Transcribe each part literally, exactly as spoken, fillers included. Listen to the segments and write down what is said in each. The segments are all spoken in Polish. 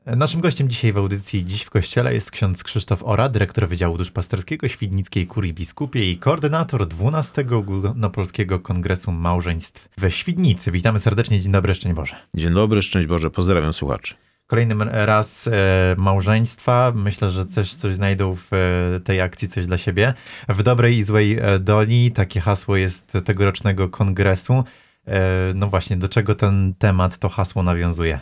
Naszym gościem dzisiaj w audycji Dziś w Kościele jest ksiądz Krzysztof Ora, dyrektor Wydziału Duszpasterskiego Świdnickiej Kurii Biskupiej i koordynator dwunastego Ogólnopolskiego Kongresu Małżeństw we Świdnicy. Witamy serdecznie, dzień dobry, szczęść Boże. Dzień dobry, szczęść Boże, pozdrawiam słuchaczy. Kolejny raz e, małżeństwa. Myślę, że coś, coś znajdą w e, tej akcji, coś dla siebie. W dobrej i złej e, doli. Takie hasło jest tegorocznego kongresu. E, no właśnie, do czego ten temat, to hasło nawiązuje?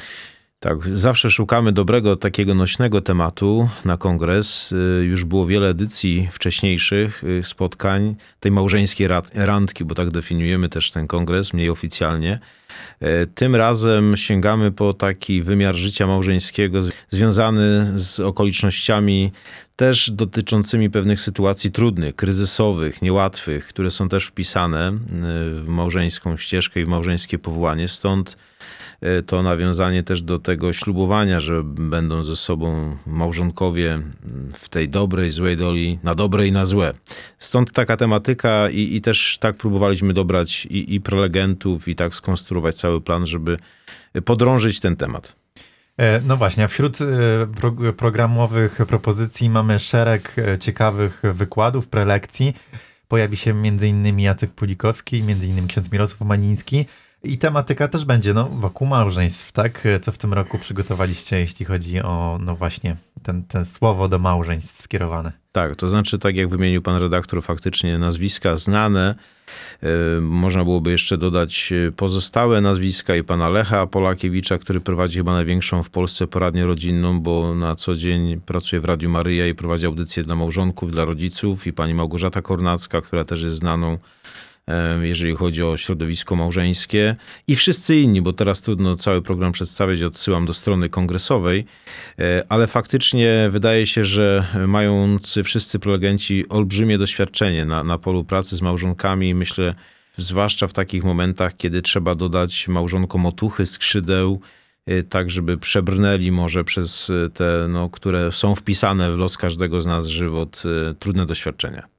Tak, zawsze szukamy dobrego, takiego nośnego tematu na kongres. Już było wiele edycji wcześniejszych spotkań, tej małżeńskiej randki, bo tak definiujemy też ten kongres, mniej oficjalnie. Tym razem sięgamy po taki wymiar życia małżeńskiego związany z okolicznościami też dotyczącymi pewnych sytuacji trudnych, kryzysowych, niełatwych, które są też wpisane w małżeńską ścieżkę i w małżeńskie powołanie. Stąd to nawiązanie też do tego ślubowania, że będą ze sobą małżonkowie w tej dobrej, złej doli, na dobre i na złe. Stąd taka tematyka i, i też tak próbowaliśmy dobrać i, i prelegentów i tak skonstruować cały plan, żeby podrążyć ten temat. No właśnie, a wśród pro, programowych propozycji mamy szereg ciekawych wykładów, prelekcji. Pojawi się między innymi Jacek Pulikowski, między innymi ksiądz Mirosław Maniński. I tematyka też będzie no, wokół małżeństw, tak? Co w tym roku przygotowaliście, jeśli chodzi o, no właśnie, ten, ten słowo do małżeństw skierowane? Tak, to znaczy, tak jak wymienił pan redaktor, faktycznie nazwiska znane. Yy, można byłoby jeszcze dodać pozostałe nazwiska i pana Lecha Polakiewicza, który prowadzi chyba największą w Polsce poradnię rodzinną, bo na co dzień pracuje w Radiu Maryja i prowadzi audycje dla małżonków, dla rodziców, i pani Małgorzata Kornacka, która też jest znaną, jeżeli chodzi o środowisko małżeńskie, i wszyscy inni, bo teraz trudno cały program przedstawiać, odsyłam do strony kongresowej, ale faktycznie wydaje się, że mający wszyscy prelegenci olbrzymie doświadczenie na, na polu pracy z małżonkami, myślę, zwłaszcza w takich momentach, kiedy trzeba dodać małżonkom otuchy, skrzydeł, tak żeby przebrnęli może przez te, no, które są wpisane w los każdego z nas żywot, trudne doświadczenia.